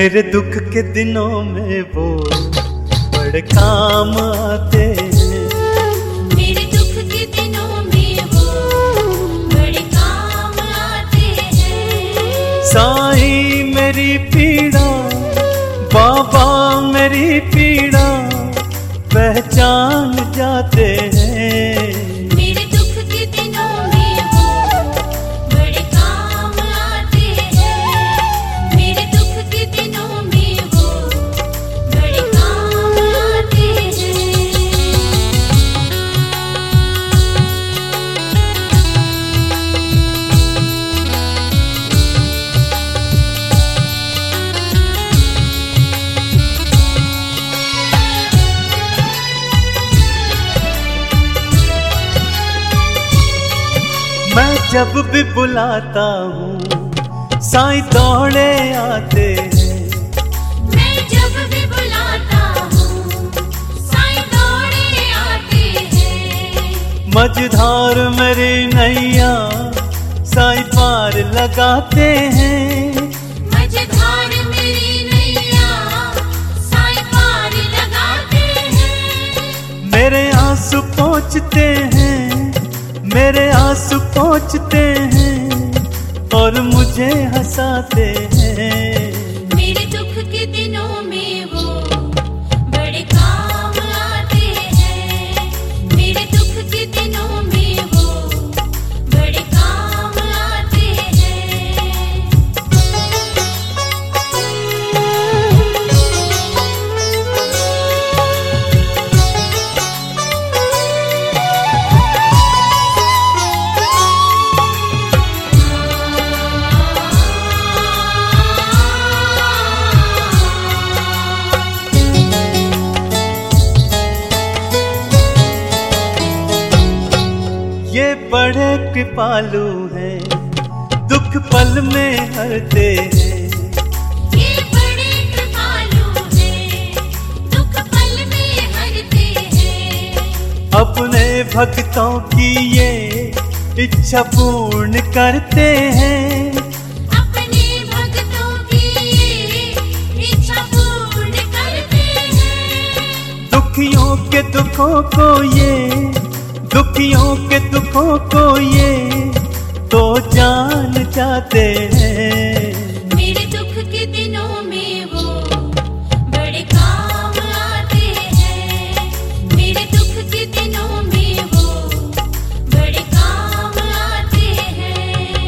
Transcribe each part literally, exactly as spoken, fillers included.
मेरे दुख के दिनों में वो बड़े काम आते हैं। मेरे दुख के दिनों में वो बड़े काम आते हैं। साईं मेरी पीड़ा, बाबा मेरी पीड़ा पहचान जाते हैं। मेरे दुख के दिनों में वो बड़े काम आते हैं। मेरे दुख के दिनों में वो बड़े काम आते हैं। मैं जब भी बुलाता हूँ साईं दौड़े आते हैं। मैं जब भी बुलाता हूँ साईं दौड़े आते हैं। मझधार मेरी नैया साईं पार लगाते हैं। मझधार मेरी नैया साईं पार लगाते हैं। मेरे आंसू पहुँचते हैं, मेरे आंसू पहुँचते हैं और मुझे हंसाते हैं। मेरे दुख के दिनों में वो बड़े काम आते हैं। मेरे दुख के दिनों में वो बड़े काम आते हैं। ये बड़े कृपालु हैं, दुख पल में हरते हैं। ये बड़े कृपालु हैं, दुख पल में हरते हैं। अपने भक्तों की ये इच्छा पूर्ण करते हैं। अपने भक्तों की ये इच्छा पूर्ण करते हैं। दुखियों के दुखों को ये, दुखियों के दुखों को ये तो जान जाते हैं। मेरे दुख के दिनों में वो बड़े काम आते हैं। मेरे दुख के दिनों में वो बड़े काम आते हैं।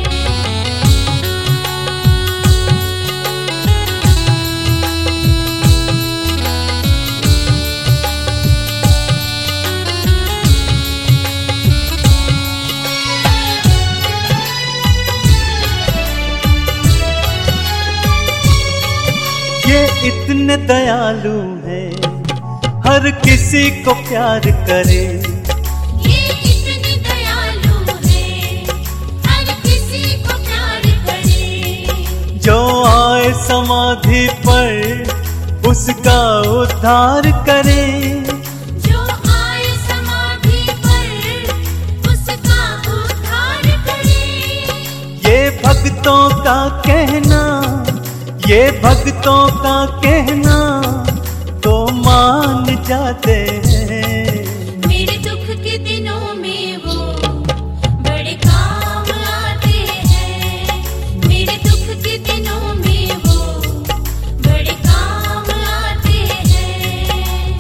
ये इतने दयालु हैं, हर किसी को प्यार करे। ये इतने दयालु हैं, हर किसी को प्यार करे। जो आए समाधि पर उसका उद्धार करे। जो आए समाधि पर उसका उद्धार करे। ये भक्तों का कहना, ये भक्तों का कहना तो मान जाते हैं। मेरे दुख के दिनों में वो बड़े काम आते हैं। मेरे दुख के दिनों में वो बड़े काम आते हैं।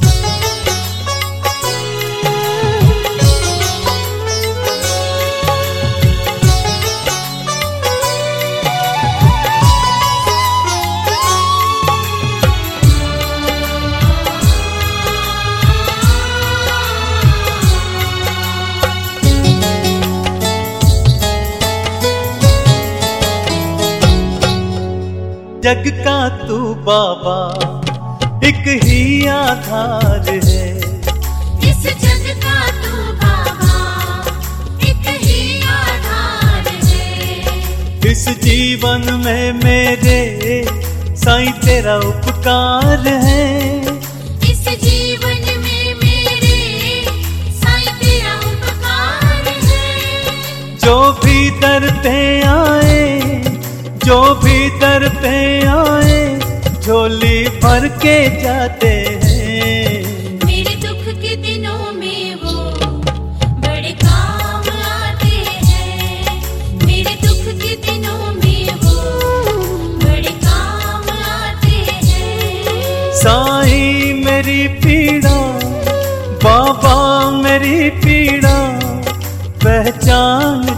जग का तू बाबा एक ही आधार है। इस जग का तू बाबा एक ही आधार है। इस जीवन में मेरे साईं तेरा उपकार है। इस जीवन में मेरे साईं तेरा उपकार है। जो भी दर पे आए, जो भी दर पे आए झोली भर के जाते हैं। मेरे दुख के दिनों में वो बड़े काम आते हैं। मेरे दुख के दिनों में वो बड़े काम आते हैं। साईं मेरी पीड़ा, बाबा मेरी पीड़ा पहचान